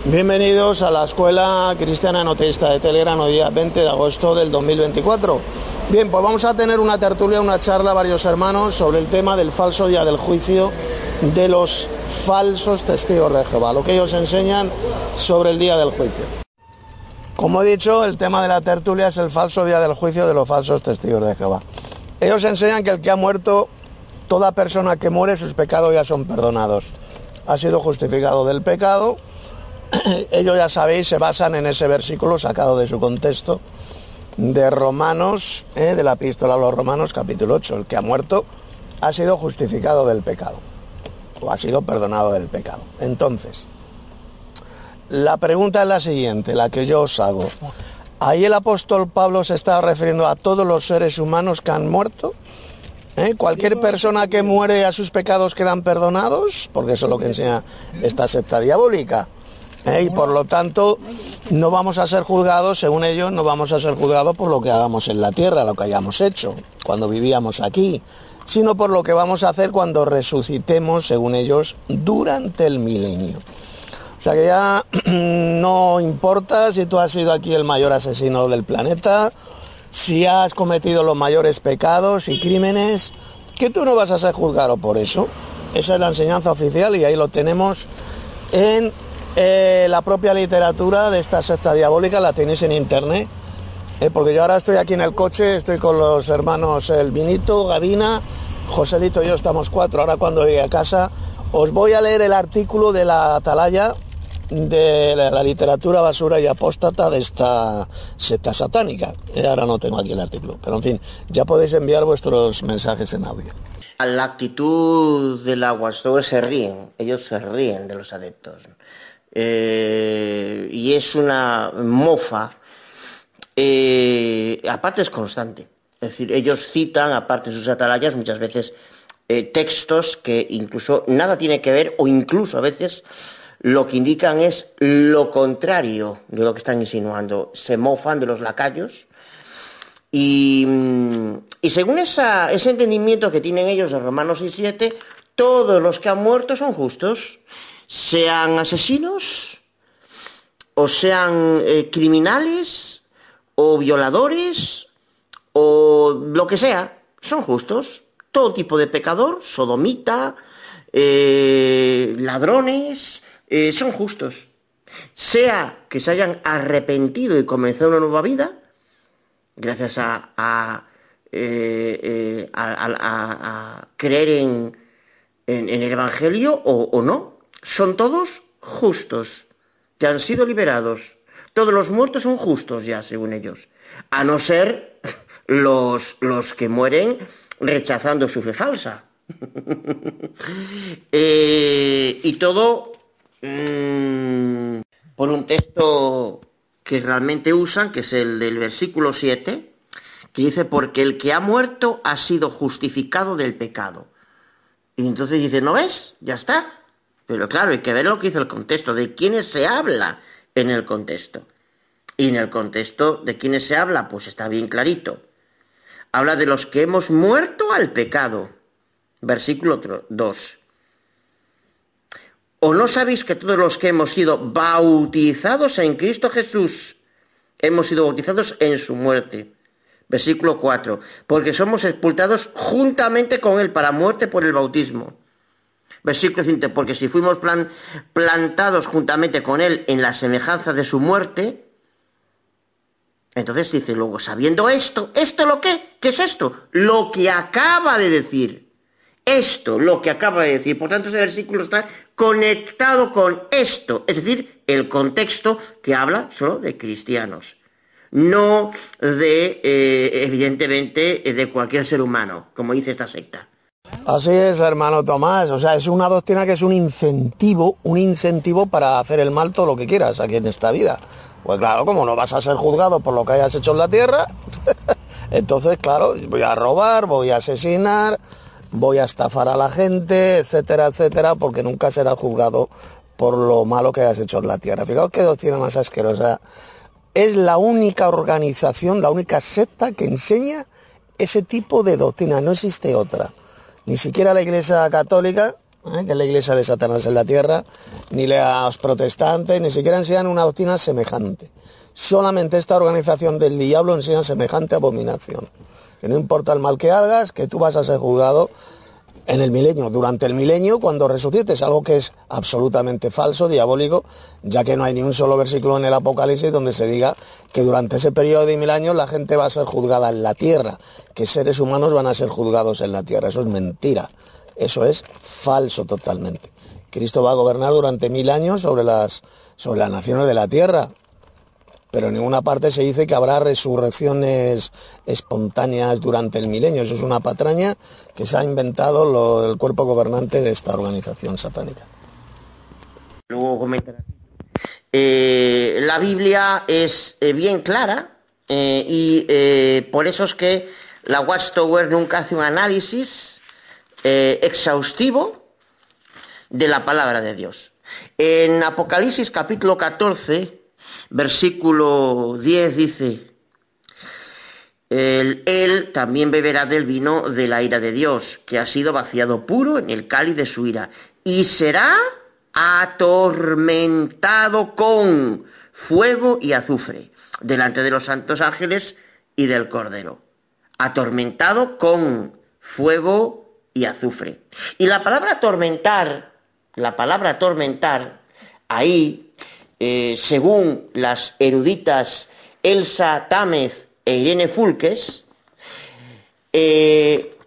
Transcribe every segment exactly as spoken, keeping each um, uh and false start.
Bienvenidos a la Escuela Cristiana Noteísta de Telegram, hoy día veinte de agosto del dos mil veinticuatro. Bien, pues vamos a tener una tertulia, una charla, varios hermanos, sobre el tema del falso día del juicio de los falsos testigos de Jehová, lo que ellos enseñan sobre el día del juicio. Como he dicho, el tema de la tertulia es el falso día del juicio de los falsos testigos de Jehová. Ellos enseñan que el que ha muerto, toda persona que muere, sus pecados ya son perdonados. Ha sido justificado del pecado. Ellos, ya sabéis, se basan en ese versículo sacado de su contexto de Romanos, eh, de la epístola a los Romanos, capítulo ocho. El que ha muerto ha sido justificado del pecado, o ha sido perdonado del pecado. Entonces, la pregunta es la siguiente, la que yo os hago. Ahí el apóstol Pablo se está refiriendo a todos los seres humanos que han muerto. ¿Eh? Cualquier persona que muere a sus pecados quedan perdonados, porque eso es lo que enseña esta secta diabólica. ¿Eh? Y por lo tanto no vamos a ser juzgados, según ellos, no vamos a ser juzgados por lo que hagamos en la tierra, lo que hayamos hecho cuando vivíamos aquí, sino por lo que vamos a hacer cuando resucitemos, según ellos, durante el milenio. O sea que ya no importa si tú has sido aquí el mayor asesino del planeta, si has cometido los mayores pecados y crímenes, que tú no vas a ser juzgado por eso. Esa es la enseñanza oficial y ahí lo tenemos en eh, la propia literatura de esta secta diabólica, la tenéis en internet, eh, porque yo ahora estoy aquí en el coche, estoy con los hermanos El Vinito, Gavina, Joselito y yo, estamos cuatro. Ahora cuando llegue a casa os voy a leer el artículo de la atalaya de la, la literatura basura y apóstata de esta secta satánica. Eh, ahora no tengo aquí el artículo, pero en fin, ya podéis enviar vuestros mensajes en audio. La actitud del Aguastor se ríen, ellos se ríen de los adeptos. Eh, y es una mofa, eh, aparte es constante. Es decir, ellos citan, aparte de sus atalayas, muchas veces eh, textos que incluso nada tiene que ver, o incluso a veces lo que indican es lo contrario de lo que están insinuando. Se mofan de los lacayos y, y según esa, ese entendimiento que tienen ellos de Romanos seis siete, todos los que han muerto son justos, sean asesinos o sean eh, criminales o violadores o lo que sea, son justos. Todo tipo de pecador, sodomita, eh, ladrones, Eh, son justos, sea que se hayan arrepentido y comenzado una nueva vida gracias a, a, eh, eh, a, a, a creer en, en, en el Evangelio o, o no. Son todos justos, que han sido liberados. Todos los muertos son justos ya, según ellos, a no ser los, los que mueren rechazando su fe falsa. eh, y todo Mm, por un texto que realmente usan, que es el del versículo siete, que dice: porque el que ha muerto ha sido justificado del pecado. Y entonces dice, ¿no ves? Ya está. Pero claro, hay que ver lo que dice el contexto, de quiénes se habla en el contexto. Y en el contexto de quiénes se habla, pues está bien clarito. Habla de los que hemos muerto al pecado. Versículo dos. ¿O no sabéis que todos los que hemos sido bautizados en Cristo Jesús hemos sido bautizados en su muerte? Versículo cuatro. Porque somos sepultados juntamente con él para muerte por el bautismo. Versículo cinco. Porque si fuimos plan, plantados juntamente con él en la semejanza de su muerte. Entonces dice luego, sabiendo esto, ¿esto lo qué? ¿Qué es esto? Lo que acaba de decir. Esto, lo que acaba de decir. Por tanto, ese versículo está conectado con esto, es decir, el contexto que habla solo de cristianos, no de, eh, evidentemente, de cualquier ser humano, como dice esta secta. Así es, hermano Tomás, o sea, es una doctrina que es un incentivo, un incentivo para hacer el mal todo lo que quieras aquí en esta vida. Pues claro, como no vas a ser juzgado por lo que hayas hecho en la tierra, entonces, claro, voy a robar, voy a asesinar, voy a estafar a la gente, etcétera, etcétera, porque nunca serás juzgado por lo malo que hayas hecho en la tierra. Fijaos qué doctrina más asquerosa. Es la única organización, la única secta que enseña ese tipo de doctrina. No existe otra. Ni siquiera la Iglesia Católica, ¿eh? Que es la iglesia de Satanás en la tierra, ni los protestantes, ni siquiera enseñan una doctrina semejante. Solamente esta organización del diablo enseña semejante abominación. Que no importa el mal que hagas, que tú vas a ser juzgado en el milenio, durante el milenio, cuando resucites, algo que es absolutamente falso, diabólico, ya que no hay ni un solo versículo en el Apocalipsis donde se diga que durante ese periodo de mil años la gente va a ser juzgada en la tierra, que seres humanos van a ser juzgados en la tierra. Eso es mentira, eso es falso totalmente. Cristo va a gobernar durante mil años sobre las, sobre las naciones de la tierra. Pero en ninguna parte se dice que habrá resurrecciones espontáneas durante el milenio. Eso es una patraña que se ha inventado lo, el cuerpo gobernante de esta organización satánica. Luego comentará. Eh, la Biblia es eh, bien clara eh, y eh, por eso es que la Watchtower nunca hace un análisis eh, exhaustivo de la palabra de Dios. En Apocalipsis capítulo catorce... versículo diez dice: él, él también beberá del vino de la ira de Dios, que ha sido vaciado puro en el cáliz de su ira, y será atormentado con fuego y azufre delante de los santos ángeles y del Cordero. Atormentado con fuego y azufre. Y la palabra atormentar, la palabra atormentar, ahí, Eh, según las eruditas Elsa Támez e Irene Fulques, eh,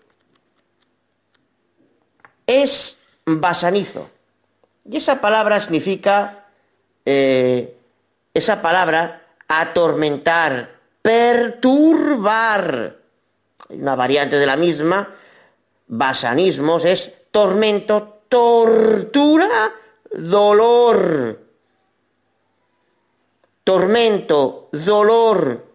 es basanizo. Y esa palabra significa, eh, esa palabra, atormentar, perturbar. Una variante de la misma, basanismos, es tormento, tortura, dolor. Tormento, dolor.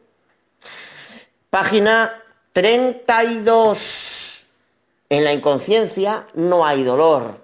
Página treinta y dos. En la inconsciencia no hay dolor.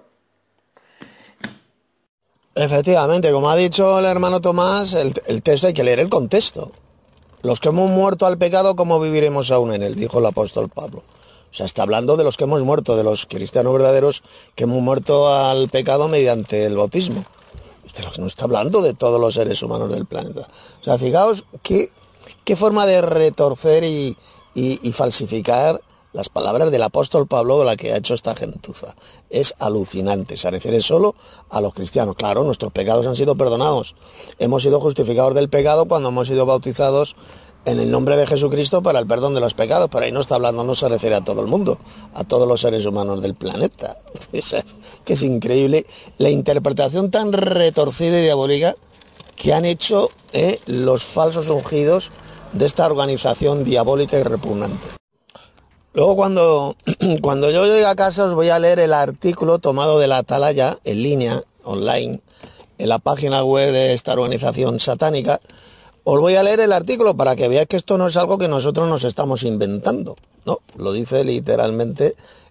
Efectivamente, como ha dicho el hermano Tomás, el, el texto hay que leer el contexto. Los que hemos muerto al pecado, ¿cómo viviremos aún en él? Dijo el apóstol Pablo. O sea, está hablando de los que hemos muerto, de los cristianos verdaderos que hemos muerto al pecado mediante el bautismo. No está hablando de todos los seres humanos del planeta. O sea, fijaos qué, qué forma de retorcer y, y, y falsificar las palabras del apóstol Pablo, la que ha hecho esta gentuza. Es alucinante. Se refiere solo a los cristianos. Claro, nuestros pecados han sido perdonados. Hemos sido justificados del pecado cuando hemos sido bautizados en el nombre de Jesucristo para el perdón de los pecados, pero ahí no está hablando, no se refiere a todo el mundo, a todos los seres humanos del planeta. Es, que es increíble la interpretación tan retorcida y diabólica que han hecho eh, los falsos ungidos de esta organización diabólica y repugnante. Luego cuando, cuando yo llegue a casa os voy a leer el artículo tomado de la Atalaya, en línea, online, en la página web de esta organización satánica. Os voy a leer el artículo para que veáis que esto no es algo que nosotros nos estamos inventando, ¿no? Lo dice literalmente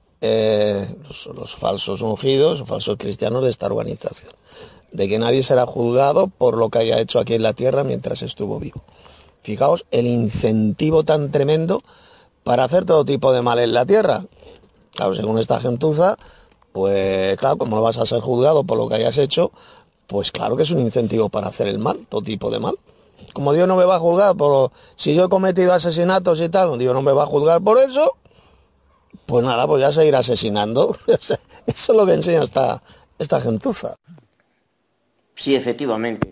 eh, los, los falsos ungidos, los falsos cristianos de esta organización, de que nadie será juzgado por lo que haya hecho aquí en la tierra mientras estuvo vivo. Fijaos el incentivo tan tremendo para hacer todo tipo de mal en la tierra. Claro, según esta gentuza, pues claro, como no vas a ser juzgado por lo que hayas hecho, pues claro que es un incentivo para hacer el mal, todo tipo de mal. Como Dios no me va a juzgar por si yo he cometido asesinatos y tal, Dios no me va a juzgar por eso, pues nada, pues ya seguir asesinando. Eso es lo que enseña esta, esta gentuza. Sí, efectivamente.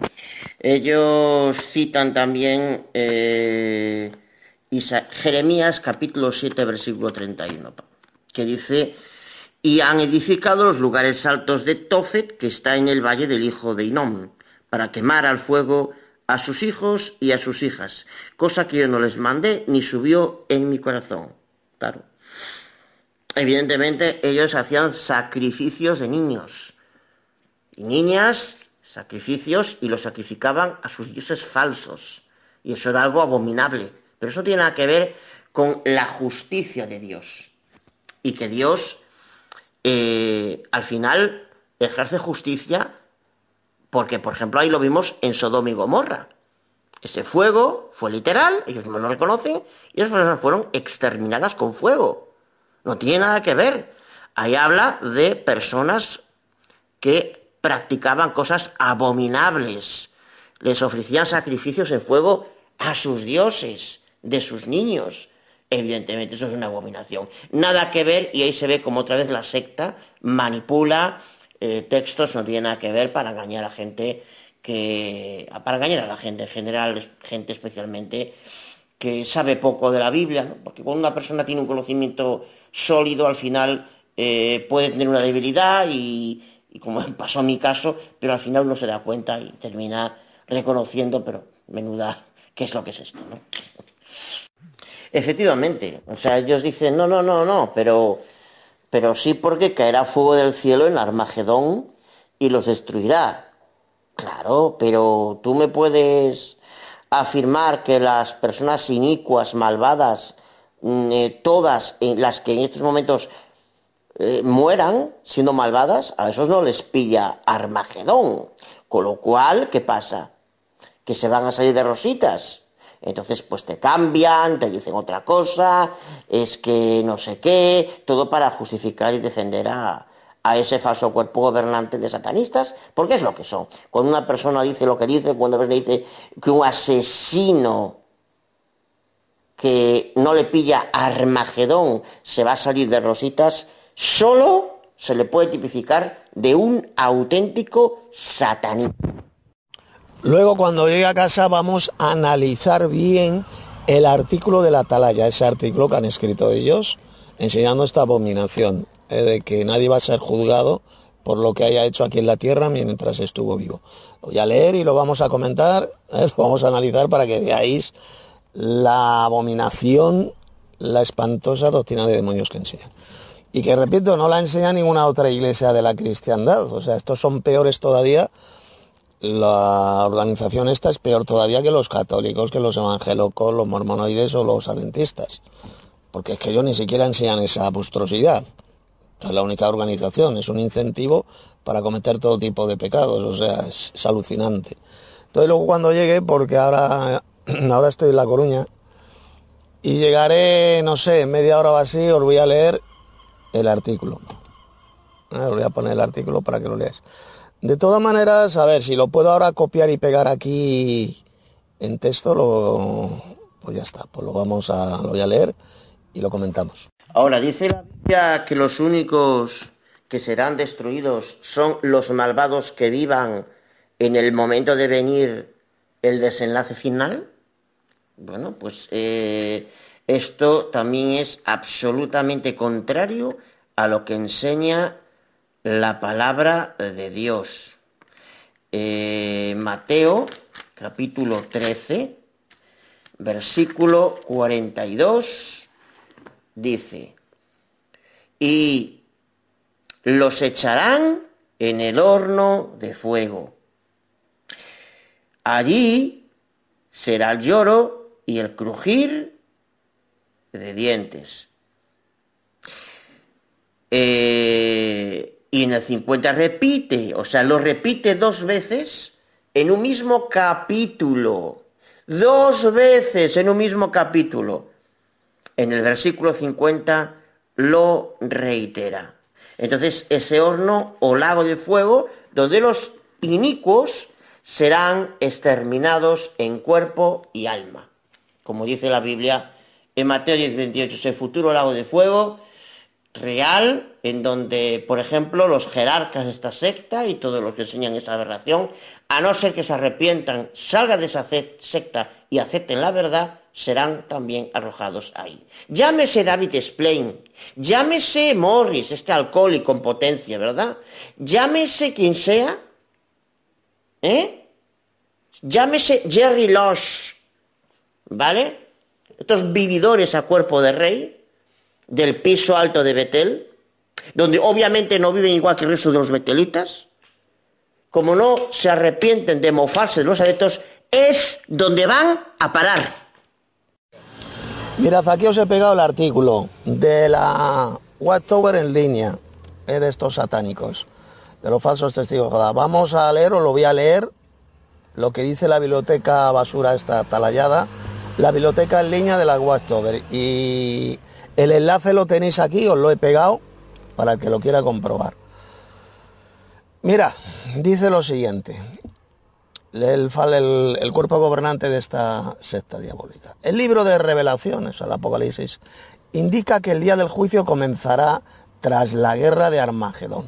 Ellos citan también eh, Isa- Jeremías capítulo siete, versículo treinta y uno, que dice: y han edificado los lugares altos de Tofet, que está en el valle del hijo de Hinnom, para quemar al fuego a sus hijos y a sus hijas, cosa que yo no les mandé ni subió en mi corazón. Claro. Evidentemente ellos hacían sacrificios de niños y niñas, sacrificios, y los sacrificaban a sus dioses falsos, y eso era algo abominable, pero eso tiene nada que ver con la justicia de Dios, y que Dios eh, al final ejerce justicia. Porque, por ejemplo, ahí lo vimos en Sodoma y Gomorra. Ese fuego fue literal, ellos no lo reconocen, y esas personas fueron exterminadas con fuego. No tiene nada que ver. Ahí habla de personas que practicaban cosas abominables. Les ofrecían sacrificios en fuego a sus dioses, de sus niños. Evidentemente eso es una abominación. Nada que ver, y ahí se ve como otra vez la secta manipula eh, textos, no tiene nada que ver, para engañar a gente que... para engañar a la gente en general, gente especialmente que sabe poco de la Biblia, ¿no? Porque cuando una persona tiene un conocimiento sólido, al final eh, puede tener una debilidad y, y como pasó en mi caso, pero al final uno se da cuenta y termina reconociendo, pero menuda, ¿qué es lo que es esto, no? Efectivamente, o sea, ellos dicen, no, no, no, no, pero, pero sí, porque caerá fuego del cielo en Armagedón y los destruirá. Claro, pero tú me puedes afirmar que las personas inicuas, malvadas, eh, todas eh, las que en estos momentos eh, mueran siendo malvadas, a esos no les pilla Armagedón. Con lo cual, ¿qué pasa? Que se van a salir de rositas. Entonces, pues te cambian, te dicen otra cosa, es que no sé qué, todo para justificar y defender a, a ese falso cuerpo gobernante de satanistas, porque es lo que son. Cuando una persona dice lo que dice, cuando le dice que un asesino que no le pilla Armagedón se va a salir de rositas, solo se le puede tipificar de un auténtico satanista. Luego, cuando llegue a casa, vamos a analizar bien el artículo de la Atalaya, ese artículo que han escrito ellos, enseñando esta abominación, eh, de que nadie va a ser juzgado por lo que haya hecho aquí en la tierra mientras estuvo vivo. Lo voy a leer y lo vamos a comentar, eh, lo vamos a analizar para que veáis la abominación, la espantosa doctrina de demonios que enseñan. Y que, repito, no la enseña ninguna otra iglesia de la cristiandad. O sea, estos son peores todavía. La organización esta es peor todavía que los católicos, que los evangélicos, los mormonoides o los adventistas. Porque es que ellos ni siquiera enseñan esa monstruosidad. Es la única organización, es un incentivo para cometer todo tipo de pecados. O sea, es, es alucinante. Entonces luego cuando llegue, porque ahora, ahora estoy en La Coruña, y llegaré, no sé, en media hora o así, os voy a leer el artículo. Eh, os voy a poner el artículo para que lo leáis. De todas maneras, a ver, si lo puedo ahora copiar y pegar aquí en texto, lo, pues ya está, pues lo vamos a, lo voy a leer y lo comentamos. Ahora, dice la Biblia que los únicos que serán destruidos son los malvados que vivan en el momento de venir el desenlace final. Bueno, pues eh, esto también es absolutamente contrario a lo que enseña la palabra de Dios. Eh, Mateo, capítulo trece, versículo cuarenta y dos, dice, y los echarán en el horno de fuego. Allí será el lloro y el crujir de dientes. Eh... Y en el cincuenta repite, o sea, lo repite dos veces en un mismo capítulo. Dos veces en un mismo capítulo. En el versículo cincuenta lo reitera. Entonces, ese horno o lago de fuego, donde los inicuos serán exterminados en cuerpo y alma. Como dice la Biblia en Mateo diez veintiocho, ese futuro lago de fuego real, en donde, por ejemplo, los jerarcas de esta secta y todos los que enseñan esa aberración, a no ser que se arrepientan, salgan de esa secta y acepten la verdad, serán también arrojados ahí. Llámese David Splain, llámese Morris, este alcohólico en potencia, ¿verdad? Llámese quien sea, ¿eh? Llámese Jerry Lush, ¿vale? Estos vividores a cuerpo de rey, del piso alto de Betel, donde obviamente no viven igual que el resto de los betelitas, como no se arrepienten de mofarse de los adeptos, es donde van a parar. Mirad, aquí os he pegado el artículo de la Watchtower en línea, eh, de estos satánicos, de los falsos testigos de Jehová. Vamos a leer, o lo voy a leer, lo que dice la biblioteca basura esta atalayada, la biblioteca en línea de la Watchtower, y el enlace lo tenéis aquí, os lo he pegado para el que lo quiera comprobar. Mira, dice lo siguiente, el, el, el cuerpo gobernante de esta secta diabólica. El libro de Revelaciones, el Apocalipsis, indica que el día del juicio comenzará tras la guerra de Armagedón.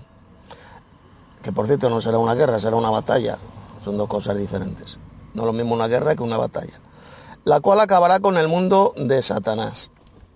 Que por cierto no será una guerra, será una batalla. Son dos cosas diferentes. No es lo mismo una guerra que una batalla. La cual acabará con el mundo de Satanás.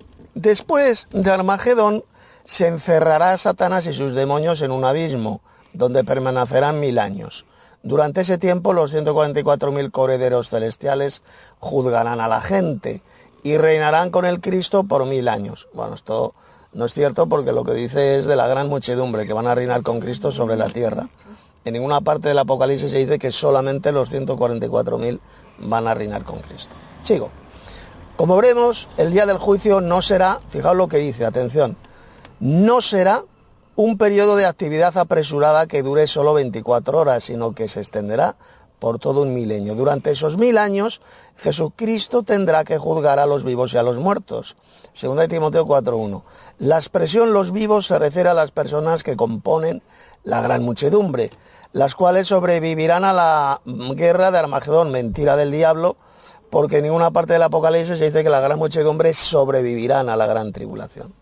Después de Armagedón se encerrará a Satanás y sus demonios en un abismo, donde permanecerán mil años. Durante ese tiempo los ciento cuarenta y cuatro mil correderos celestiales juzgarán a la gente y reinarán con el Cristo por mil años. Bueno, esto no es cierto porque lo que dice es de la gran muchedumbre que van a reinar con Cristo sobre la tierra. En ninguna parte del Apocalipsis se dice que solamente los ciento cuarenta y cuatro mil van a reinar con Cristo. Sigo. Como veremos, el día del juicio no será, fijaos lo que dice, atención, no será un periodo de actividad apresurada que dure solo veinticuatro horas, sino que se extenderá por todo un milenio. Durante esos mil años, Jesucristo tendrá que juzgar a los vivos y a los muertos. Segunda de Timoteo cuatro uno. La expresión los vivos se refiere a las personas que componen la gran muchedumbre, las cuales sobrevivirán a la guerra de Armagedón, mentira del diablo, porque en ninguna parte del Apocalipsis se dice que la gran muchedumbre sobrevivirán a la gran tribulación.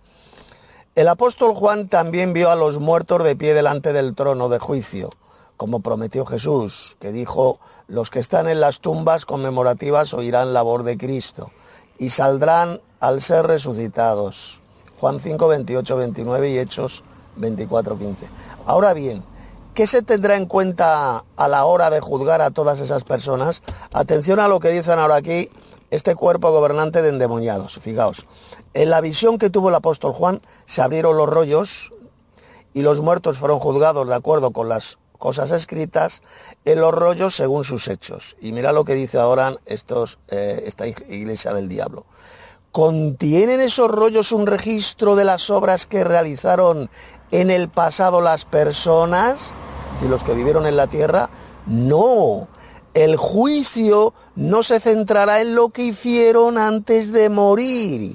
El apóstol Juan también vio a los muertos de pie delante del trono de juicio, como prometió Jesús, que dijo, los que están en las tumbas conmemorativas oirán la voz de Cristo y saldrán al ser resucitados. Juan cinco, veintiocho, veintinueve y Hechos veinticuatro, quince. Ahora bien, ¿qué se tendrá en cuenta a la hora de juzgar a todas esas personas? Atención a lo que dicen ahora aquí este cuerpo gobernante de endemoniados. Fijaos, en la visión que tuvo el apóstol Juan se abrieron los rollos y los muertos fueron juzgados de acuerdo con las cosas escritas en los rollos según sus hechos. Y mira lo que dice ahora estos, eh, esta iglesia del diablo. ¿Contienen esos rollos un registro de las obras que realizaron en el pasado las personas, es decir, los que vivieron en la tierra? No, el juicio no se centrará en lo que hicieron antes de morir.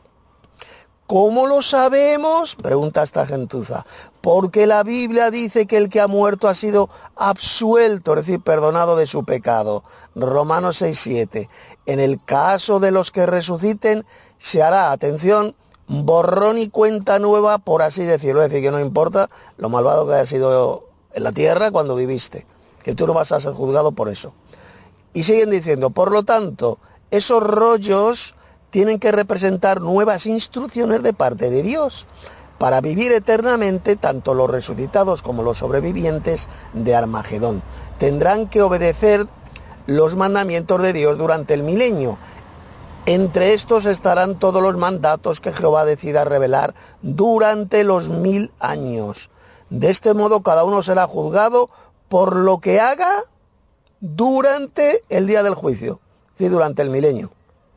¿Cómo lo sabemos?, pregunta esta gentuza. Porque la Biblia dice que el que ha muerto ha sido absuelto, es decir, perdonado de su pecado. Romanos seis, siete. En el caso de los que resuciten, se hará, atención, borrón y cuenta nueva, por así decirlo. Es decir, que no importa lo malvado que haya sido en la tierra cuando viviste, que tú no vas a ser juzgado por eso. Y siguen diciendo, por lo tanto, esos rollos tienen que representar nuevas instrucciones de parte de Dios para vivir eternamente tanto los resucitados como los sobrevivientes de Armagedón. Tendrán que obedecer los mandamientos de Dios durante el milenio. Entre estos estarán todos los mandatos que Jehová decida revelar durante los mil años. De este modo cada uno será juzgado por lo que haga durante el día del juicio, es decir, durante el milenio.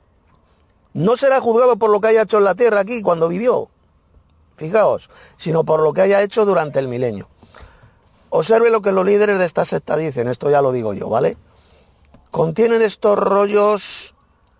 No será juzgado por lo que haya hecho en la tierra aquí cuando vivió, fijaos, sino por lo que haya hecho durante el milenio. Observe lo que los líderes de esta secta dicen, esto ya lo digo yo, ¿vale? Contienen estos rollos,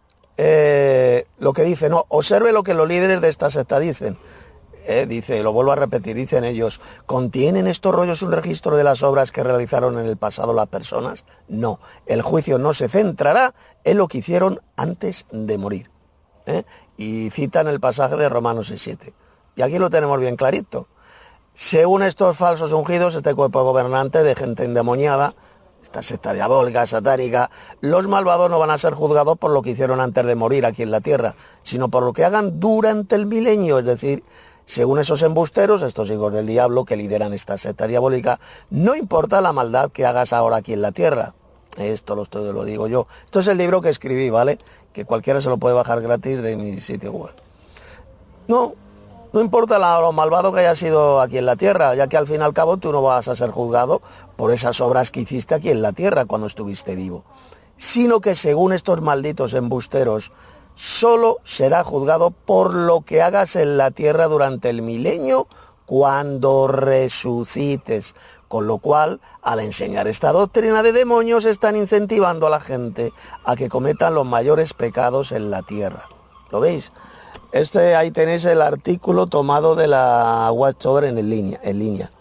eh, lo que dicen, no, observe lo que los líderes de esta secta dicen. Eh, dice, lo vuelvo a repetir, dicen ellos, ¿contienen estos rollos un registro de las obras que realizaron en el pasado las personas? No, el juicio no se centrará en lo que hicieron antes de morir. ¿Eh? Y citan el pasaje de Romanos seis, siete. Y aquí lo tenemos bien clarito. Según estos falsos ungidos, este cuerpo gobernante de gente endemoniada, esta secta diabólica, satánica, los malvados no van a ser juzgados por lo que hicieron antes de morir aquí en la tierra, sino por lo que hagan durante el milenio, es decir, según esos embusteros, estos hijos del diablo que lideran esta secta diabólica, no importa la maldad que hagas ahora aquí en la tierra. Esto lo, esto lo digo yo. Esto es el libro que escribí, ¿vale? Que cualquiera se lo puede bajar gratis de mi sitio web. No, no importa la, lo malvado que haya sido aquí en la tierra, ya que al fin y al cabo tú no vas a ser juzgado por esas obras que hiciste aquí en la tierra cuando estuviste vivo, sino que según estos malditos embusteros, solo será juzgado por lo que hagas en la tierra durante el milenio cuando resucites. Con lo cual, al enseñar esta doctrina de demonios, están incentivando a la gente a que cometan los mayores pecados en la tierra. ¿Lo veis? Este, ahí tenéis el artículo tomado de la Watchtower en línea. En línea.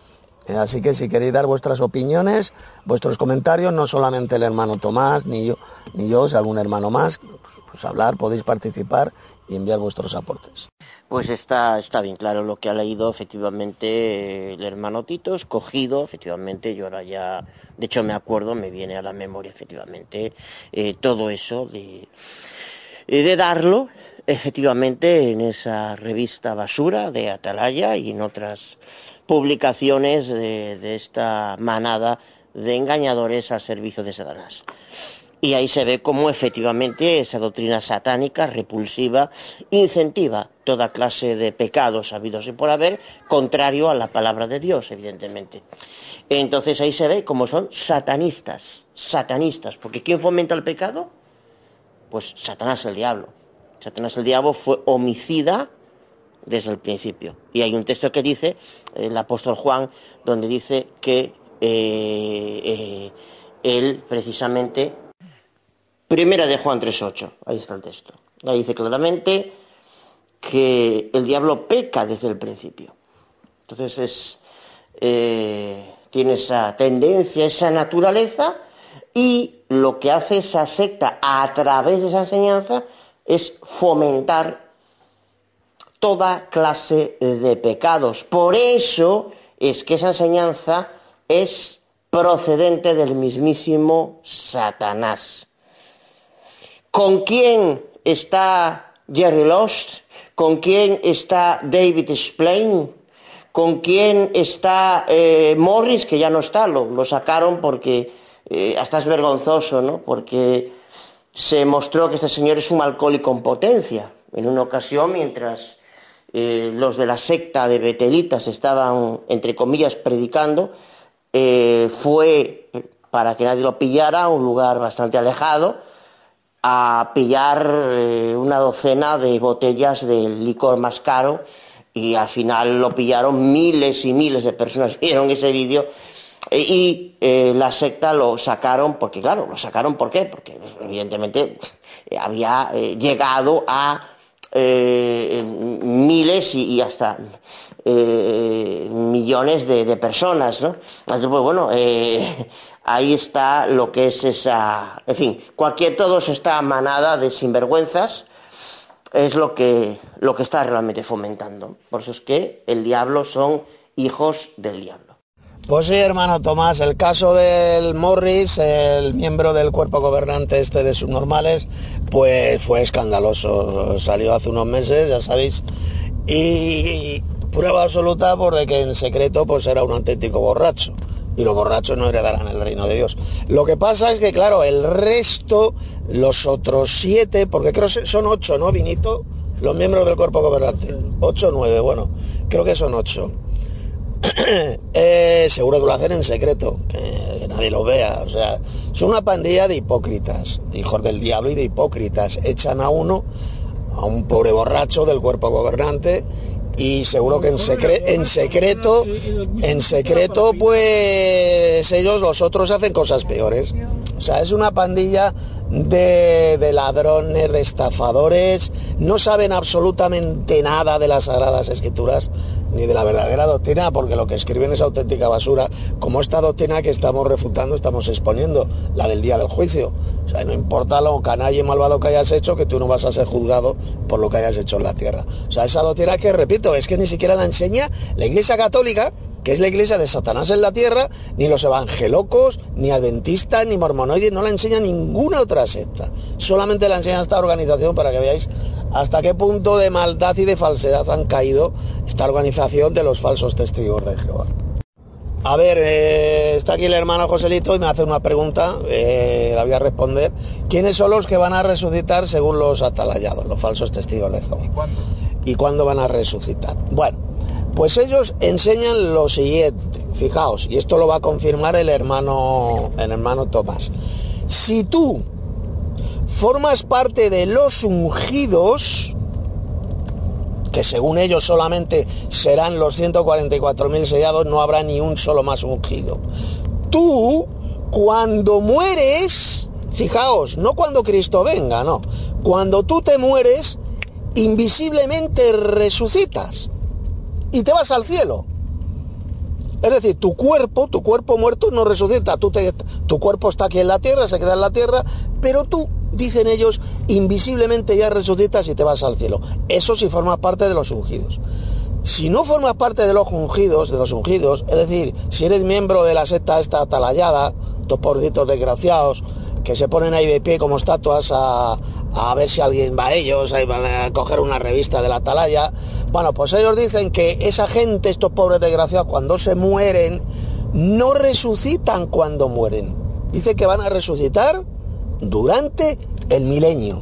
Así que si queréis dar vuestras opiniones, vuestros comentarios, no solamente el hermano Tomás, ni yo, ni yo, si algún hermano más, pues hablar, podéis participar y enviar vuestros aportes. Pues está, está bien claro lo que ha leído efectivamente el hermano Tito, escogido, efectivamente, yo ahora ya, de hecho me acuerdo, me viene a la memoria efectivamente eh, todo eso de, de darlo efectivamente en esa revista basura de Atalaya y en otras publicaciones de, de esta manada de engañadores al servicio de Satanás. Y ahí se ve cómo efectivamente esa doctrina satánica, repulsiva, incentiva toda clase de pecados habidos y por haber, contrario a la palabra de Dios, evidentemente. Entonces ahí se ve cómo son satanistas, satanistas, porque ¿quién fomenta el pecado? Pues Satanás el diablo. Satanás el diablo fue homicida desde el principio. Y hay un texto que dice, el apóstol Juan, donde dice que eh, eh, él precisamente... Primera de Juan tres ocho, ahí está el texto. Ahí dice claramente que el diablo peca desde el principio. Entonces es, eh, tiene esa tendencia, esa naturaleza, y lo que hace esa secta a través de esa enseñanza es fomentar toda clase de pecados. Por eso es que esa enseñanza es procedente del mismísimo Satanás. ¿Con quién está Jerry Lost? ¿Con quién está David Splain? ¿Con quién está eh, Morris? Que ya no está, lo, lo sacaron porque eh, hasta es vergonzoso, ¿no? Porque se mostró que este señor es un alcohólico en potencia. En una ocasión, mientras eh, los de la secta de Betelitas estaban, entre comillas, predicando, eh, fue, para que nadie lo pillara, a un lugar bastante alejado, a pillar eh, una docena de botellas del licor más caro, y al final lo pillaron. Miles y miles de personas vieron ese vídeo eh, y eh, la secta lo sacaron porque, claro, lo sacaron ¿por qué? Porque evidentemente eh, había eh, llegado a eh, miles y, y hasta eh, millones de, de personas, ¿no? Entonces, pues bueno, eh, ahí está lo que es esa... En fin, cualquier, todos esta manada de sinvergüenzas es lo que, lo que está realmente fomentando. Por eso es que el diablo son hijos del diablo. Pues sí, hermano Tomás, el caso del Morris, el miembro del cuerpo gobernante este de subnormales, pues fue escandaloso. Salió hace unos meses, ya sabéis, y prueba absoluta por de que en secreto pues era un auténtico borracho. Y los borrachos no heredarán el reino de Dios. Lo que pasa es que, claro, el resto, los otros siete, porque creo que son ocho, ¿no, Vinito? Los miembros del cuerpo gobernante. Ocho o nueve, bueno, creo que son ocho. eh, seguro que lo hacen en secreto, que nadie lo vea. O sea, son una pandilla de hipócritas, de hijos del diablo y de hipócritas. Echan a uno, a un pobre borracho del cuerpo gobernante, y seguro que en, secre en secreto, en secreto, pues ellos, los otros, hacen cosas peores. O sea, es una pandilla de, de ladrones, de estafadores, no saben absolutamente nada de las Sagradas Escrituras, ni de la verdadera doctrina, porque lo que escriben es auténtica basura, como esta doctrina que estamos refutando, estamos exponiendo, la del día del juicio. O sea, no importa lo canalla y malvado que hayas hecho, que tú no vas a ser juzgado por lo que hayas hecho en la tierra. O sea, esa doctrina que, repito, es que ni siquiera la enseña la Iglesia Católica, que es la iglesia de Satanás en la tierra, ni los evangelocos, ni adventistas, ni mormonoides, no la enseña ninguna otra secta. Solamente la enseña esta organización, para que veáis hasta qué punto de maldad y de falsedad han caído esta organización de los falsos testigos de Jehová. A ver, eh, está aquí el hermano Joselito y me hace una pregunta, eh, la voy a responder. ¿Quiénes son los que van a resucitar según los atalayados, los falsos testigos de Jehová? ¿Y cuándo? ¿Y cuándo van a resucitar? Bueno, pues ellos enseñan lo siguiente, fijaos, y esto lo va a confirmar el hermano, el hermano Tomás. Si tú formas parte de los ungidos, que según ellos solamente serán los ciento cuarenta y cuatro mil sellados, no habrá ni un solo más ungido. Tú, cuando mueres, fijaos, no cuando Cristo venga, no, cuando tú te mueres, invisiblemente resucitas y te vas al cielo. Es decir, tu cuerpo, tu cuerpo muerto no resucita, tú te, tu cuerpo está aquí en la tierra, se queda en la tierra, pero tú, dicen ellos, invisiblemente ya resucitas y te vas al cielo. Eso sí forma parte de los ungidos. Si no formas parte de los ungidos, de los ungidos, es decir, si eres miembro de la secta esta atalayada, dos pobrecitos desgraciados, que se ponen ahí de pie como estatuas a, a ver si alguien va a ellos, ahí van a coger una revista de la atalaya. Bueno, pues ellos dicen que esa gente, estos pobres desgraciados, cuando se mueren, no resucitan cuando mueren. Dicen que van a resucitar durante el milenio.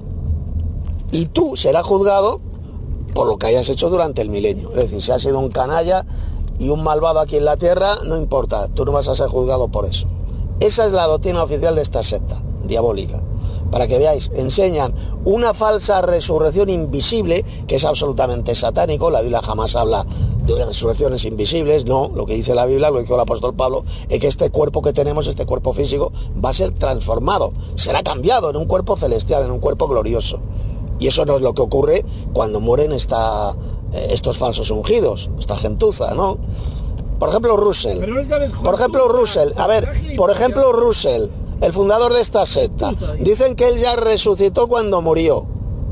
Y tú serás juzgado por lo que hayas hecho durante el milenio. Es decir, si has sido un canalla y un malvado aquí en la tierra, no importa, tú no vas a ser juzgado por eso. Esa es la doctrina oficial de esta secta diabólica. Para que veáis, enseñan una falsa resurrección invisible, que es absolutamente satánico. La Biblia jamás habla de resurrecciones invisibles, no, lo que dice la Biblia, lo dijo el apóstol Pablo, es que este cuerpo que tenemos, este cuerpo físico, va a ser transformado, será cambiado en un cuerpo celestial, en un cuerpo glorioso. Y eso no es lo que ocurre cuando mueren esta, eh, estos falsos ungidos, esta gentuza, ¿no? Por ejemplo, Russell. Por ejemplo, Russell. A ver, por ejemplo, Russell, el fundador de esta secta. Dicen que él ya resucitó cuando murió.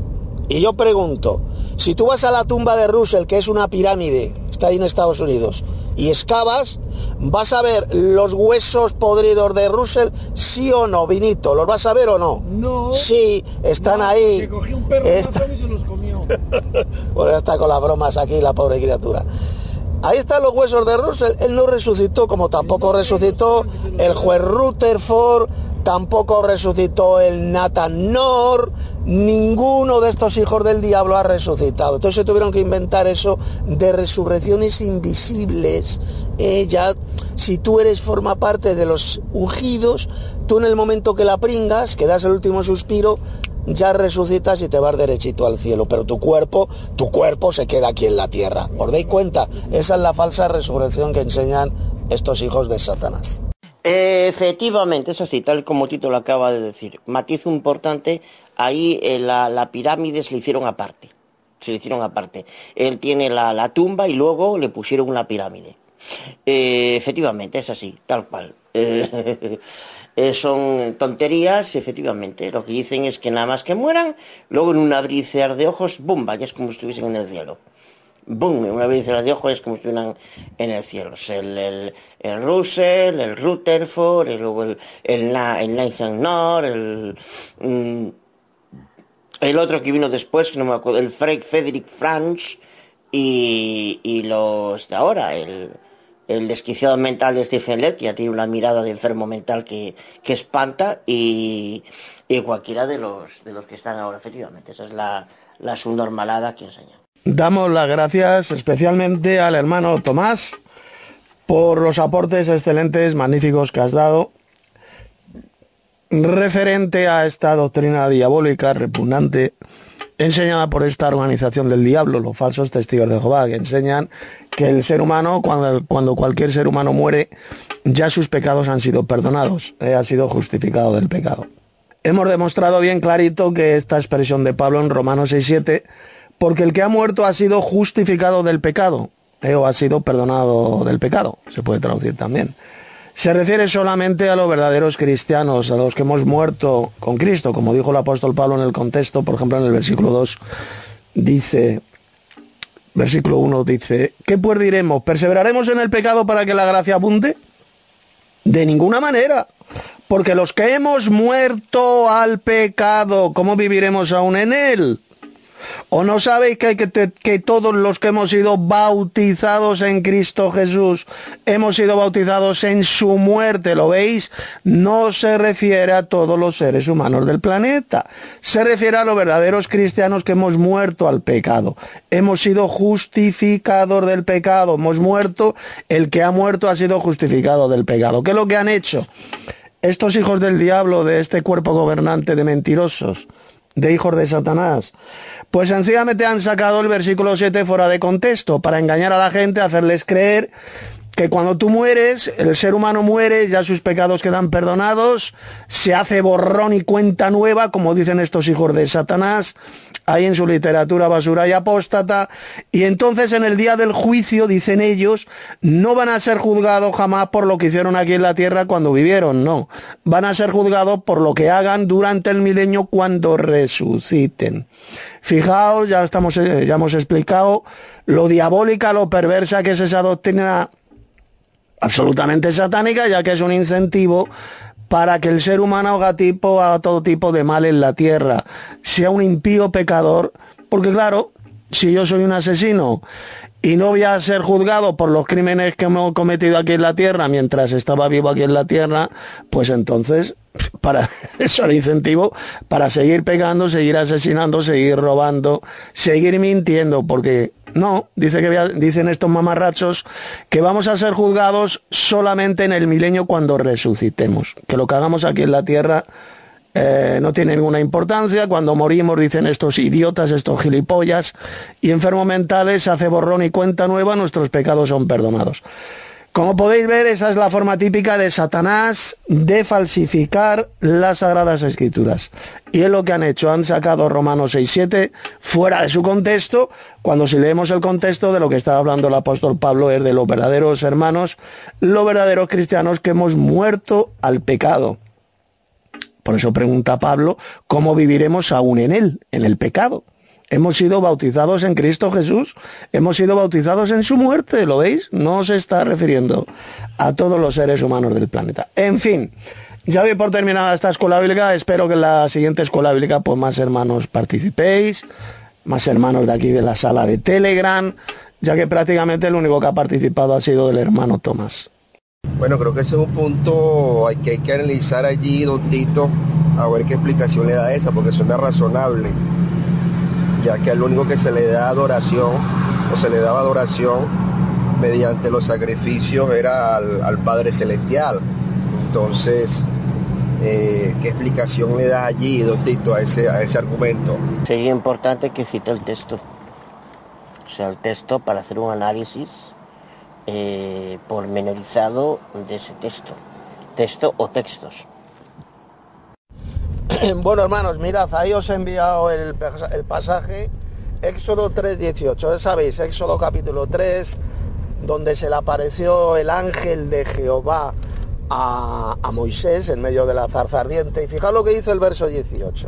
Y yo pregunto, si tú vas a la tumba de Russell, que es una pirámide, está ahí en Estados Unidos, y excavas, ¿vas a ver los huesos podridos de Russell? ¿Sí o no, Vinito? ¿Los vas a ver o no? No. Sí, están no, ahí. Que cogió un perro Está... y se los comió. Bueno, ya está con las bromas aquí la pobre criatura. Ahí están los huesos de Russell. Él no resucitó, como tampoco resucitó el juez Rutherford, tampoco resucitó el Nathan Knorr. Ninguno de estos hijos del diablo ha resucitado. Entonces se tuvieron que inventar eso de resurrecciones invisibles. Eh, ya, si tú eres, forma parte de los ungidos, tú en el momento que la pringas, que das el último suspiro, ya resucitas y te vas derechito al cielo, pero tu cuerpo, tu cuerpo se queda aquí en la tierra. ¿Os dais cuenta? Esa es la falsa resurrección que enseñan estos hijos de Satanás. Efectivamente, es así, tal como Tito lo acaba de decir. Matiz importante, ahí eh, la, la pirámide se le hicieron aparte. Se le hicieron aparte. Él tiene la, la tumba y luego le pusieron una pirámide. Eh, efectivamente, es así, tal cual. Eh, eh, son tonterías, efectivamente. Lo que dicen es que nada más que mueran, luego en un abrir y cerrar de ojos, ¡bum!, ya es como si estuviesen en el cielo. ¡Bum!, en un abrir y cerrar de ojos es como si estuvieran en el cielo. El, el, el Russell, el Rutherford, el, luego el, el, el Nathan Knorr, el... Mm, el otro que vino después, que no me acuerdo, el Frederick Franch, y, y los de ahora, el, el desquiciado mental de Stephen Lett, que ya tiene una mirada de enfermo mental que, que espanta, y, y cualquiera de los, de los que están ahora, efectivamente. Esa es la, la subnormalada que enseña. Damos las gracias especialmente al hermano Tomás por los aportes excelentes, magníficos que has dado referente a esta doctrina diabólica repugnante enseñada por esta organización del diablo, los falsos testigos de Jehová, que enseñan que el ser humano, cuando, cuando cualquier ser humano muere, ya sus pecados han sido perdonados, eh, ha sido justificado del pecado. Hemos demostrado bien clarito que esta expresión de Pablo en Romanos seis siete, porque el que ha muerto ha sido justificado del pecado, eh, o ha sido perdonado del pecado, se puede traducir también. Se refiere solamente a los verdaderos cristianos, a los que hemos muerto con Cristo, como dijo el apóstol Pablo en el contexto, por ejemplo en el versículo dos, dice, versículo uno dice, ¿qué pues diremos? ¿Perseveraremos en el pecado para que la gracia abunde? De ninguna manera, porque los que hemos muerto al pecado, ¿cómo viviremos aún en él? ¿O no sabéis que, que, que todos los que hemos sido bautizados en Cristo Jesús, hemos sido bautizados en su muerte? ¿Lo veis? No se refiere a todos los seres humanos del planeta. Se refiere a los verdaderos cristianos que hemos muerto al pecado. Hemos sido justificados del pecado. Hemos muerto, el que ha muerto ha sido justificado del pecado. ¿Qué es lo que han hecho estos hijos del diablo, de este cuerpo gobernante de mentirosos, de hijos de Satanás? Pues sencillamente han sacado el versículo siete fuera de contexto para engañar a la gente, hacerles creer que cuando tú mueres, el ser humano muere, ya sus pecados quedan perdonados, se hace borrón y cuenta nueva, como dicen estos hijos de Satanás, ahí en su literatura basura y apóstata, y entonces en el día del juicio, dicen ellos, no van a ser juzgados jamás por lo que hicieron aquí en la tierra cuando vivieron, no, van a ser juzgados por lo que hagan durante el milenio cuando resuciten. Fijaos, ya estamos, ya hemos explicado lo diabólica, lo perversa que es esa doctrina absolutamente satánica, ya que es un incentivo para que el ser humano haga tipo a todo tipo de mal en la tierra, sea un impío pecador, porque claro, si yo soy un asesino y no voy a ser juzgado por los crímenes que hemos cometido aquí en la tierra mientras estaba vivo aquí en la tierra, pues entonces para eso el incentivo para seguir pegando, seguir asesinando, seguir robando, seguir mintiendo, porque no, dice que dicen estos mamarrachos que vamos a ser juzgados solamente en el milenio cuando resucitemos, que lo que hagamos aquí en la tierra eh, no tiene ninguna importancia. Cuando morimos, dicen estos idiotas, estos gilipollas y enfermos mentales, se hace borrón y cuenta nueva, nuestros pecados son perdonados. Como podéis ver, esa es la forma típica de Satanás de falsificar las Sagradas Escrituras. Y es lo que han hecho, han sacado Romanos seis siete fuera de su contexto, cuando si leemos el contexto de lo que estaba hablando el apóstol Pablo es de los verdaderos hermanos, los verdaderos cristianos que hemos muerto al pecado. Por eso pregunta Pablo, ¿cómo viviremos aún en él, en el pecado? Hemos sido bautizados en Cristo Jesús, hemos sido bautizados en su muerte, ¿lo veis? No se está refiriendo a todos los seres humanos del planeta. En fin, ya doy por terminada esta escuela bíblica, espero que en la siguiente escuela bíblica pues más hermanos participéis, más hermanos de aquí de la sala de Telegram, ya que prácticamente el único que ha participado ha sido el hermano Tomás. Bueno, creo que ese es un punto hay que, hay que analizar allí, don Tito, a ver qué explicación le da esa, porque suena razonable, ya que al único que se le da adoración, o se le daba adoración mediante los sacrificios era al, al Padre Celestial. Entonces, eh, ¿qué explicación le das allí, don Tito, a ese, a ese argumento? Sería importante que cite el texto, o sea, el texto para hacer un análisis eh, pormenorizado de ese texto, texto o textos. Bueno, hermanos, mirad, ahí os he enviado el, el pasaje, Éxodo tres dieciocho, ya sabéis, Éxodo capítulo tres, donde se le apareció el ángel de Jehová a, a Moisés en medio de la zarza ardiente, y fijaos lo que dice el verso dieciocho.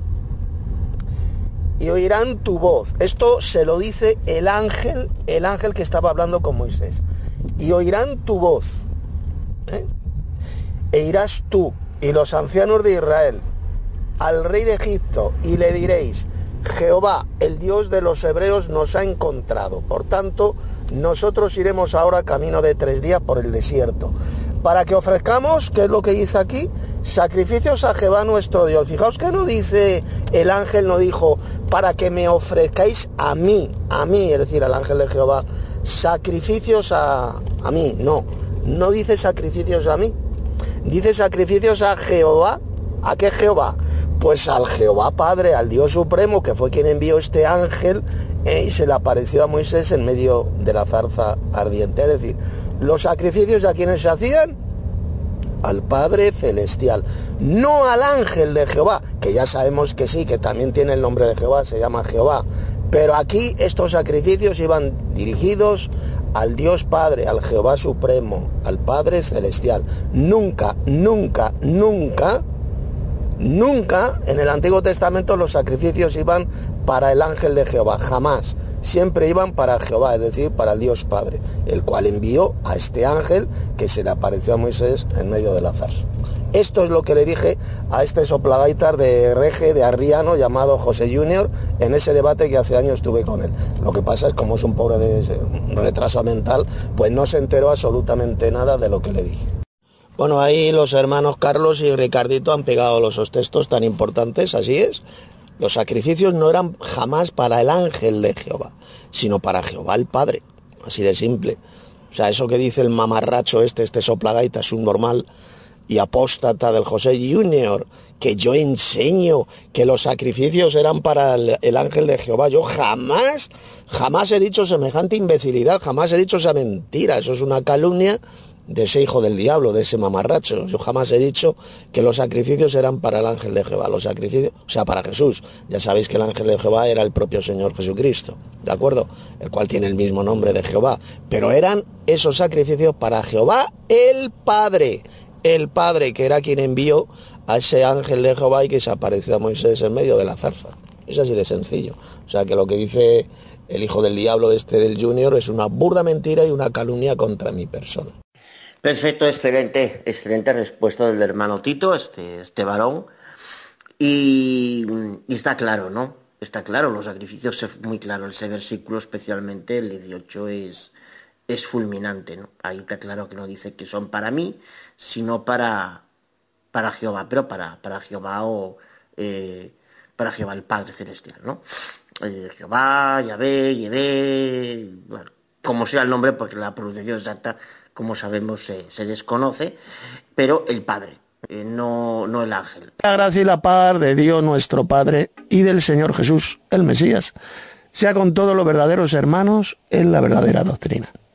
Y oirán tu voz. Esto se lo dice el ángel, el ángel que estaba hablando con Moisés. Y oirán tu voz, ¿eh? E irás tú y los ancianos de Israel al rey de Egipto y le diréis: Jehová, el Dios de los hebreos, nos ha encontrado. Por tanto, nosotros iremos ahora camino de tres días por el desierto, para que ofrezcamos, ¿qué es lo que dice aquí? Sacrificios a Jehová nuestro Dios. Fijaos que no dice, el ángel no dijo, para que me ofrezcáis a mí, a mí, es decir, al ángel de Jehová, sacrificios a, a mí. No, no dice sacrificios a mí, dice sacrificios a Jehová. ¿A qué Jehová? Pues al Jehová Padre, al Dios Supremo, que fue quien envió este ángel eh, y se le apareció a Moisés en medio de la zarza ardiente. Es decir, los sacrificios a quienes se hacían, al Padre Celestial, no al ángel de Jehová, que ya sabemos que sí, que también tiene el nombre de Jehová, se llama Jehová, pero aquí estos sacrificios iban dirigidos al Dios Padre, al Jehová Supremo, al Padre Celestial. Nunca, nunca, nunca, nunca en el Antiguo Testamento los sacrificios iban para el ángel de Jehová, jamás. Siempre iban para Jehová, es decir, para el Dios Padre, el cual envió a este ángel que se le apareció a Moisés en medio de la zarza. Esto es lo que le dije a este soplagaitas de Rege, de Arriano, llamado José Junior, en ese debate que hace años tuve con él. Lo que pasa es que como es un pobre de retraso mental, pues no se enteró absolutamente nada de lo que le dije. Bueno, ahí los hermanos Carlos y Ricardito han pegado los textos tan importantes, así es. Los sacrificios no eran jamás para el ángel de Jehová, sino para Jehová el Padre, así de simple. O sea, eso que dice el mamarracho este, este soplagaitas, un normal y apóstata del José Junior, que yo enseño que los sacrificios eran para el, el ángel de Jehová. Yo jamás, jamás he dicho semejante imbecilidad, jamás he dicho esa mentira. Eso es una calumnia de ese hijo del diablo, de ese mamarracho. Yo jamás he dicho que los sacrificios eran para el ángel de Jehová, los sacrificios, o sea, para Jesús. Ya sabéis que el ángel de Jehová era el propio Señor Jesucristo, ¿de acuerdo? El cual tiene el mismo nombre de Jehová. Pero eran esos sacrificios para Jehová el Padre, el Padre que era quien envió a ese ángel de Jehová y que se apareció a Moisés en medio de la zarza. Es así de sencillo. O sea, que lo que dice el hijo del diablo este del Junior es una burda mentira y una calumnia contra mi persona. Perfecto, excelente, excelente respuesta del hermano Tito, este, este varón. Y, y está claro, ¿no? Está claro, los sacrificios es muy claro. Ese versículo, especialmente el dieciocho, es, es fulminante, ¿no? Ahí está claro que no dice que son para mí, sino para, para Jehová, pero para, para Jehová o eh, para Jehová el Padre Celestial, ¿no? Eh, Jehová, Yahvé, Yahvé, bueno, como sea el nombre, porque la pronunciación exacta, como sabemos, se, se desconoce, pero el Padre, eh, no, no el ángel. La gracia y la paz de Dios nuestro Padre y del Señor Jesús, el Mesías, sea con todos los verdaderos hermanos en la verdadera doctrina.